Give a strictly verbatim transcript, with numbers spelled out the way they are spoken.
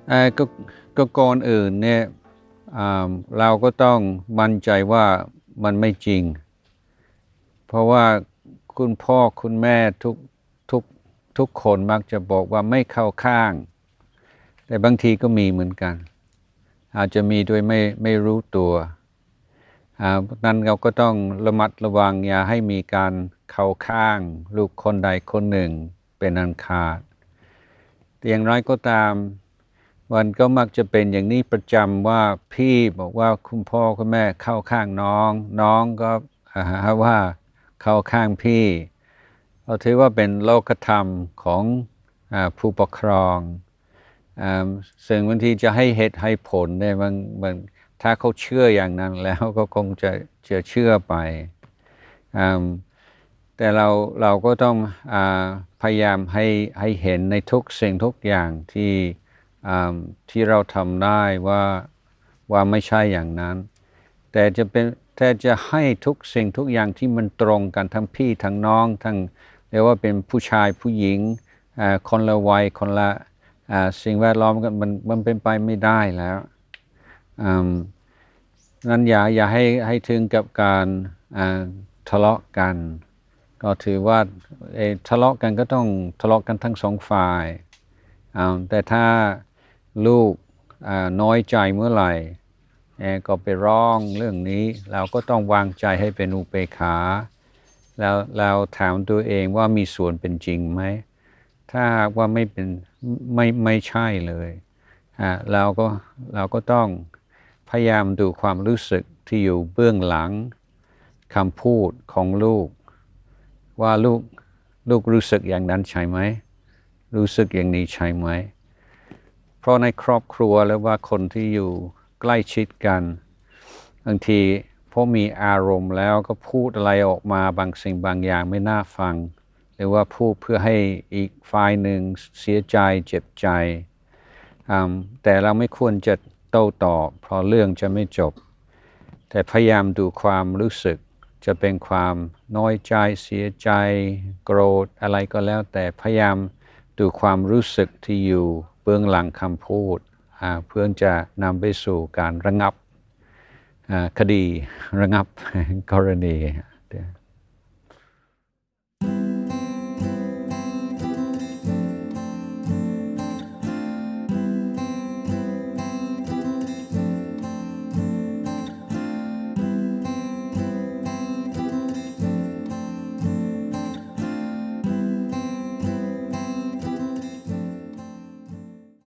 อ่าก็ก็ก่อนอื่นเนี่ยอ่าเราก็ต้องมั่นใจว่ามันไม่จริงเพราะว่าคุณพ่อคุณแม่ทุกทุกทุกคนมักจะบอกว่าไม่เข้าข้างแต่บางทีก็มีเหมือนกันอาจจะมีโดยไม่ไม่รู้ตัวอ่านั้นเราก็ต้องระมัดระวังอย่าให้มีการเข้าข้างลูกคนใดคนหนึ่งเป็นอันขาดแต่อย่างไรก็ตามมันก็มักจะเป็นอย่างนี้ประจำว่าพี่บอกว่าคุณพ่อคุณแม่เข้าข้างน้องน้องก็อ่าหาว่าเข้าข้างพี่เราถือว่าเป็นโลกธรรมของอ่าผู้ปกครองอ่าซึ่งบางทีจะให้เหตุให้ผลเนี่ยมันมันถ้าเขาเชื่ออย่างนั้นแล้วก็คงจะจะเชื่อไปอ่าแต่เราเราก็ต้องอ่าพยายามให้ให้เห็นในทุกสิ่งทุกอย่างที่อ่าที่เราทำได้ว่าว่าไม่ใช่อย่างนั้นแต่จะเป็นแต่จะให้ทุกสิ่งทุกอย่างที่มันตรงกันทั้งพี่ทั้งน้องทั้งเรียกว่าเป็นผู้ชายผู้หญิงอ่าคนละวัยคนละอ่าสิ่งแวดล้อมกันมันมันเป็นไปไม่ได้แล้วอืมนั้นอย่าอย่าให้ให้ถึงกับการอ่าทะเลาะกันก็ถือว่าเออทะเลาะกันก็ต้องทะเลาะกันทั้งสองฝ่ายอ่าแต่ถ้าลูกอ่าน้อยใจเมื่อไหร่เออก็ไปร้องเรื่องนี้เราก็ต้องวางใจให้เป็นอุเบกขาแล้วเราถามตัวเองว่ามีส่วนเป็นจริงไหมถ้าว่าไม่เป็นไม่ไม่ใช่เลยอ่าเราก็เราก็ต้องพยายามดูความรู้สึกที่อยู่เบื้องหลังคำพูดของลูกว่าลูกลูกรู้สึกอย่างนั้นใช่ไหมรู้สึกอย่างนี้ใช่ไหมเพราะในครอบครัวหรือว่าคนที่อยู่ใกล้ชิดกันบางทีพอมีอารมณ์แล้วก็พูดอะไรออกมาบางสิ่งบางอย่างไม่น่าฟังหรือว่าพูดเพื่อให้อีกฝ่ายหนึ่งเสียใจเจ็บใจแต่เราไม่ควรจะโต้ตอบเพราะเรื่องจะไม่จบแต่พยายามดูความรู้สึกจะเป็นความน้อยใจเสียใจโกรธอะไรก็แล้วแต่พยายามดูความรู้สึกที่อยู่เบื้องหลังคำพูดเพื่อจะนำไปสู่การระงับคดีระงับกรณี